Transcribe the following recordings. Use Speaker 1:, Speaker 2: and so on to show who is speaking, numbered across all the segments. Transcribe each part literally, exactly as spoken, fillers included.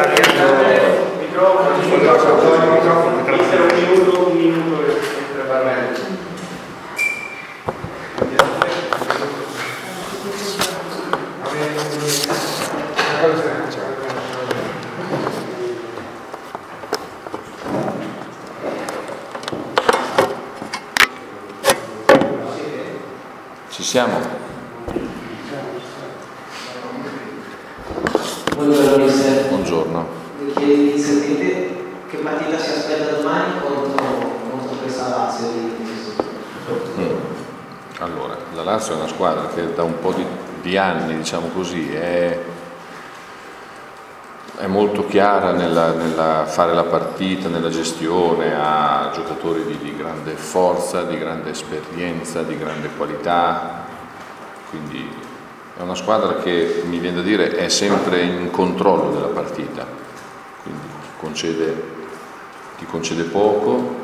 Speaker 1: microfono, microfono, un minuto, un minuto e tre barrelli.
Speaker 2: Ci siamo?
Speaker 3: Buongiorno mister.
Speaker 2: Buongiorno.
Speaker 3: Mi chiedi sapete che partita si aspetta domani contro, contro questa Lazio di
Speaker 2: mm. Allora, la Lazio è una squadra che da un po' di, di anni, diciamo così, è, è molto chiara nella, nella fare la partita, nella gestione, ha giocatori di, di grande forza, di grande esperienza, di grande qualità, quindi è una squadra che, mi viene da dire, è sempre in controllo della partita, quindi ti concede, ti concede poco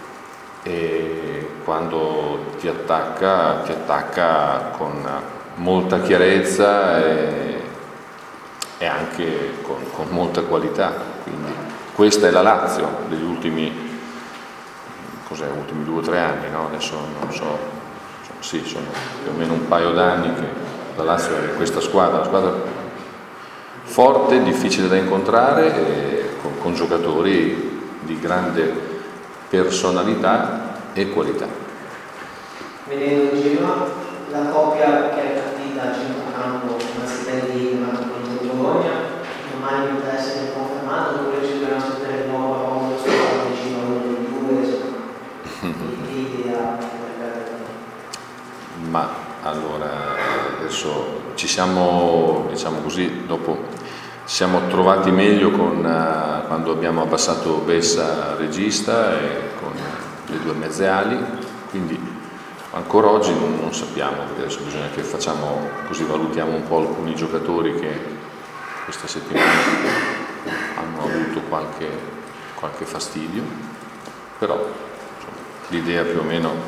Speaker 2: e quando ti attacca, ti attacca con molta chiarezza e, e anche con, con molta qualità. Quindi questa è la Lazio degli ultimi, cos'è, ultimi due o tre anni, no? Adesso non so, sì, sono più o meno un paio d'anni che la Lazio è questa squadra, una squadra forte, difficile da incontrare, e con, con giocatori di grande personalità e qualità.
Speaker 3: Vedendo in Genoa la coppia che è partita a centrocampo, una Stendi contro il Bologna, domani potrà essere confermato oppure ci dobbiamo aspettare di nuovo a uno squadra vicino a uno dei due, l'idea
Speaker 2: Ma allora adesso ci siamo, diciamo così, dopo ci siamo trovati meglio con, uh, quando abbiamo abbassato Bessa regista e con le due mezze ali, quindi ancora oggi non, non sappiamo, perché adesso bisogna che facciamo così, valutiamo un po' alcuni giocatori che questa settimana hanno avuto qualche, qualche fastidio, però insomma, l'idea più o meno,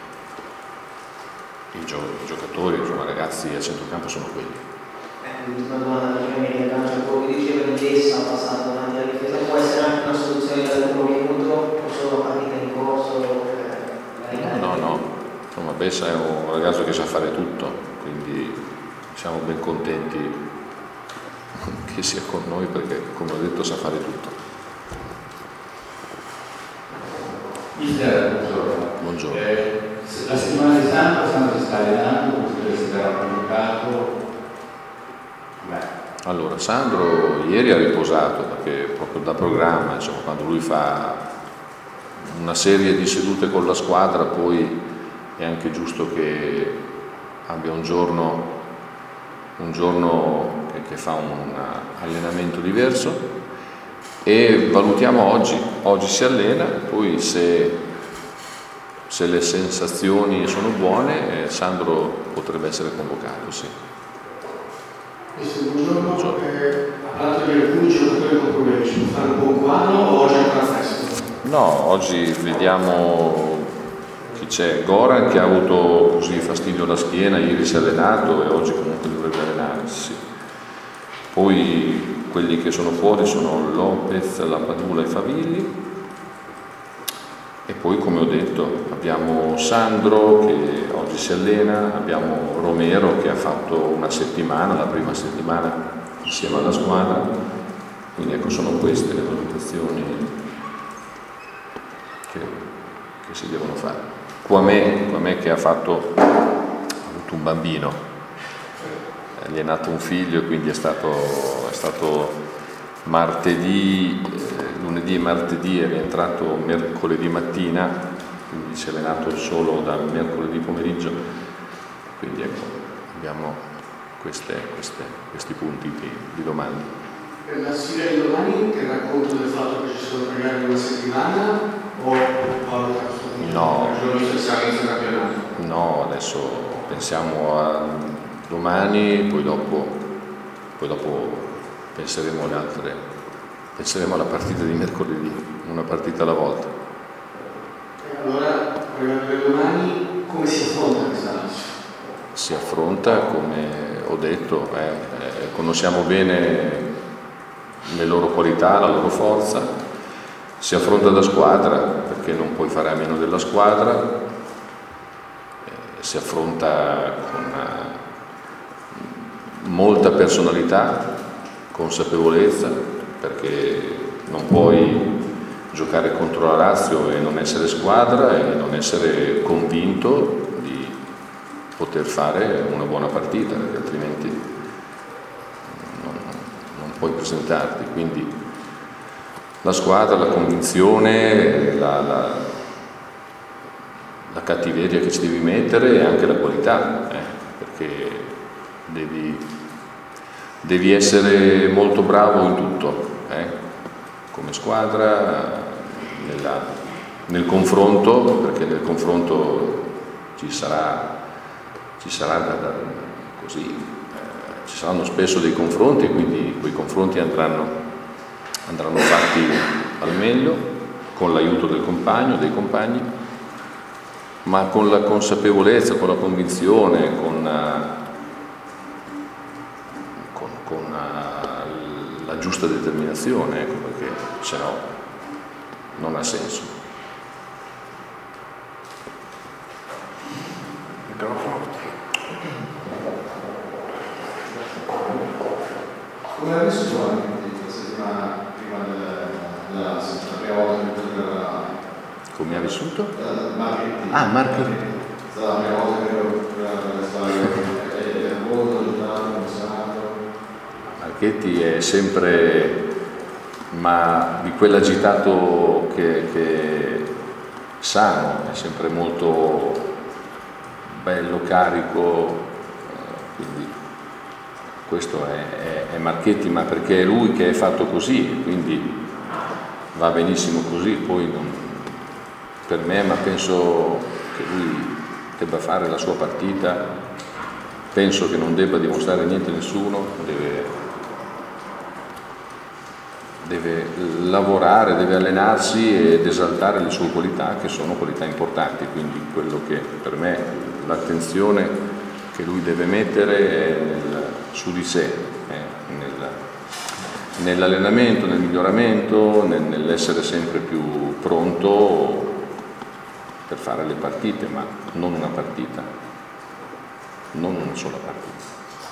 Speaker 2: i, gio- i giocatori, insomma, ragazzi a centrocampo sono quelli.
Speaker 3: L'ultima domanda perché mi aggancio a quello che diceva di Dessa passato davanti alla difesa, può essere anche una soluzione dal primo minuto o solo partita in corso?
Speaker 2: No, no, no, insomma Bessa è un ragazzo che sa fare tutto, quindi siamo ben contenti che sia con noi perché, come ho detto, sa fare tutto.
Speaker 4: Mister, buongiorno.
Speaker 2: Buongiorno.
Speaker 4: Eh, la settimana di Santo Santo si sta allenando, come si sarà comunicato? Beh.
Speaker 2: Allora, Sandro ieri ha riposato perché proprio da programma, insomma, quando lui fa una serie di sedute con la squadra, poi è anche giusto che abbia un giorno, un giorno che, che fa un allenamento diverso, e valutiamo oggi. Oggi si allena, poi se, se le sensazioni sono buone, eh, Sandro potrebbe essere convocato, sì.
Speaker 5: Buongiorno, buongiorno. Eh, ha parlato di alcuni giocatori con problemi, ci può fare un buon quadro o oggi è ancora fresco?
Speaker 2: No, oggi vediamo chi c'è. Goran, che ha avuto così fastidio alla schiena, ieri si è allenato e oggi comunque dovrebbe allenarsi. Poi quelli che sono fuori sono Lopez, Lapadula e Favilli. E poi, come ho detto, abbiamo Sandro che oggi si allena, abbiamo Romero che ha fatto una settimana, la prima settimana insieme alla squadra, quindi ecco, sono queste le valutazioni che, che si devono fare. Quamè, Quamè che ha fatto, ha avuto un bambino, gli è nato un figlio e quindi è stato, è stato martedì, eh, lunedì e martedì, è rientrato mercoledì mattina, quindi si è allenato solo da mercoledì pomeriggio, quindi ecco, abbiamo queste, queste, questi punti di, di domanda.
Speaker 5: Per la sfida di domani ti racconto del fatto che ci sono magari una settimana o
Speaker 2: no,
Speaker 5: il giorno stesso inizio campionato?
Speaker 2: No, adesso pensiamo a domani, poi dopo, poi dopo penseremo alle altre, penseremo alla partita di mercoledì, una partita alla volta.
Speaker 5: E allora, arrivando per domani, come si affronta questa Lazio?
Speaker 2: Si affronta, come ho detto, eh, eh, conosciamo bene le loro qualità, la loro forza, si affronta da squadra perché non puoi fare a meno della squadra, eh, si affronta con eh, molta personalità, consapevolezza, perché non puoi giocare contro la Lazio e non essere squadra e non essere convinto di poter fare una buona partita, perché altrimenti non, non puoi presentarti. Quindi la squadra, la convinzione, la, la, la cattiveria che ci devi mettere e anche la qualità, eh, perché devi, devi essere molto bravo in tutto, eh, come squadra, nella, nel confronto, perché nel confronto ci sarà, ci sarà da, da, così, eh, ci saranno spesso dei confronti, quindi quei confronti andranno, andranno fatti al meglio, con l'aiuto del compagno, dei compagni, ma con la consapevolezza, con la convinzione, con, con, con la giusta determinazione, ecco, perché se no non ha senso.
Speaker 1: Microfono.
Speaker 6: Come ha vissuto anche la settimana prima della, della, della prima volta che giocherà?
Speaker 2: Come ha vissuto?
Speaker 6: Marchetti.
Speaker 2: Ah, Marchetti.
Speaker 6: È stata la prima volta che stava il voto, il emozionato.
Speaker 2: Marchetti è sempre, ma di quell'agitato che, che sano, è sempre molto bello, carico, quindi questo è, è, è Marchetti, ma perché è lui che è fatto così, quindi va benissimo così. Poi non, per me, ma penso che lui debba fare la sua partita, penso che non debba dimostrare niente a nessuno, deve deve lavorare, deve allenarsi ed esaltare le sue qualità, che sono qualità importanti. Quindi quello che per me, l'attenzione che lui deve mettere è nel, su di sé, eh, nel, nell'allenamento, nel miglioramento, nel, nell'essere sempre più pronto per fare le partite, ma non una partita, non una sola partita.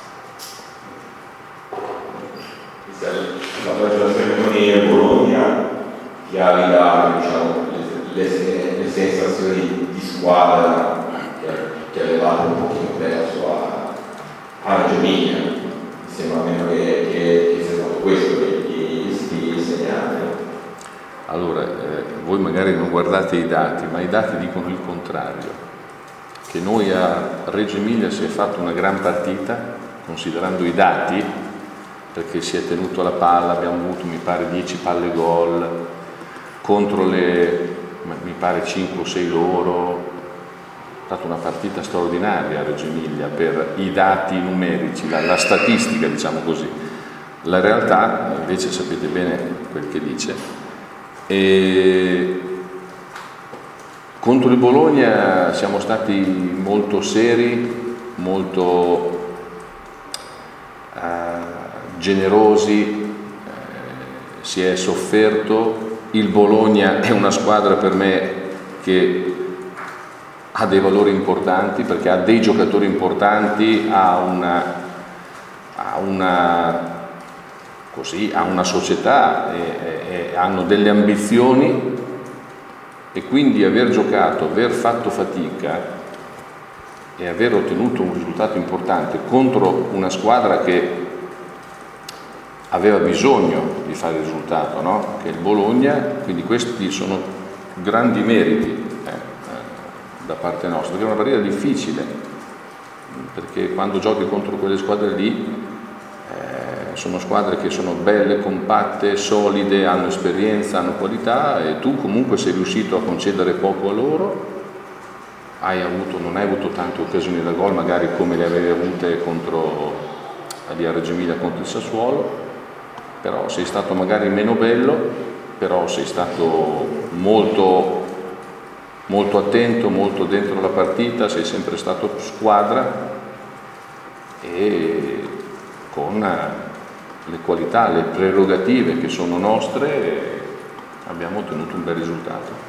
Speaker 7: La presentazione con il Bologna ti ha ridato, diciamo, le, le, le sensazioni di squadra che, che avevate un pochino perso a, a Reggio Emilia. Mi sembra almeno che, che, che sia stato questo che gli stili segnati.
Speaker 2: Allora, eh, voi magari non guardate i dati, ma i dati dicono il contrario, che noi a Reggio Emilia si è fatto una gran partita, considerando i dati, perché si è tenuto la palla, abbiamo avuto mi pare dieci palle gol, contro le mi pare cinque o sei loro. È stata una partita straordinaria a Reggio Emilia per i dati numerici, la, la statistica, diciamo così. La realtà invece sapete bene quel che dice. E contro il Bologna siamo stati molto seri, molto uh, generosi, eh, si è sofferto. Il Bologna è una squadra per me che ha dei valori importanti, perché ha dei giocatori importanti, ha una, ha una, così, ha una società, e, e, e hanno delle ambizioni, e quindi aver giocato, aver fatto fatica e aver ottenuto un risultato importante contro una squadra che aveva bisogno di fare il risultato, no? Che è il Bologna, quindi questi sono grandi meriti eh, eh, da parte nostra, che è una partita difficile, perché quando giochi contro quelle squadre lì eh, sono squadre che sono belle, compatte, solide, hanno esperienza, hanno qualità, e tu comunque sei riuscito a concedere poco a loro, hai avuto, non hai avuto tante occasioni da gol, magari come le avevi avute contro a Reggio Emilia contro il Sassuolo, però sei stato magari meno bello, però sei stato molto, molto attento, molto dentro la partita, sei sempre stato squadra, e con le qualità, le prerogative che sono nostre, e abbiamo ottenuto un bel risultato.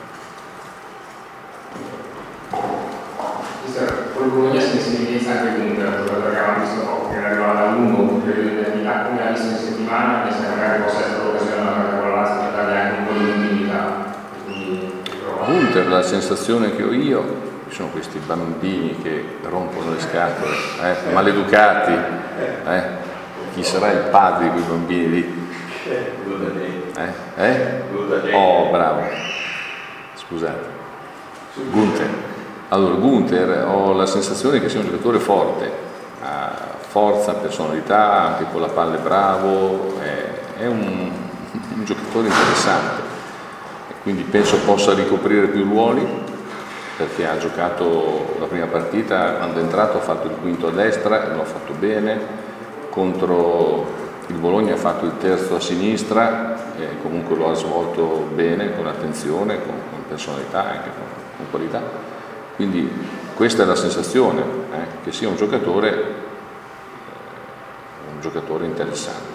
Speaker 1: Con Bologna si mette in evidenza anche Gunter, il giocatore che avevamo visto poco, che arrivava da uno, che l'ha visto in settimana, e se magari possa essere l'occasione con la Lazio per dargli anche un po' di continuità.
Speaker 2: Gunter, la sensazione che ho io, ci sono questi bambini che rompono le scatole, eh, maleducati, eh? Chi sarà il padre di quei bambini lì? Eh? Eh? Oh, bravo, scusate, Gunter. Allora, Gunter, ho la sensazione che sia un giocatore forte, ha forza, personalità, anche con la palla è bravo, è, è un, un giocatore interessante, quindi penso possa ricoprire più ruoli, perché ha giocato la prima partita, quando è entrato ha fatto il quinto a destra e lo ha fatto bene, contro il Bologna ha fatto il terzo a sinistra e comunque lo ha svolto bene, con attenzione, con, con personalità, anche con, con qualità. Quindi questa è la sensazione, eh, che sia un giocatore, un giocatore interessante.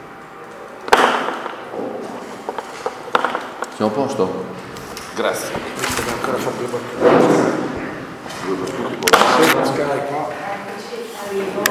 Speaker 2: Siamo a posto? Grazie.
Speaker 5: Ancora fatto le partite.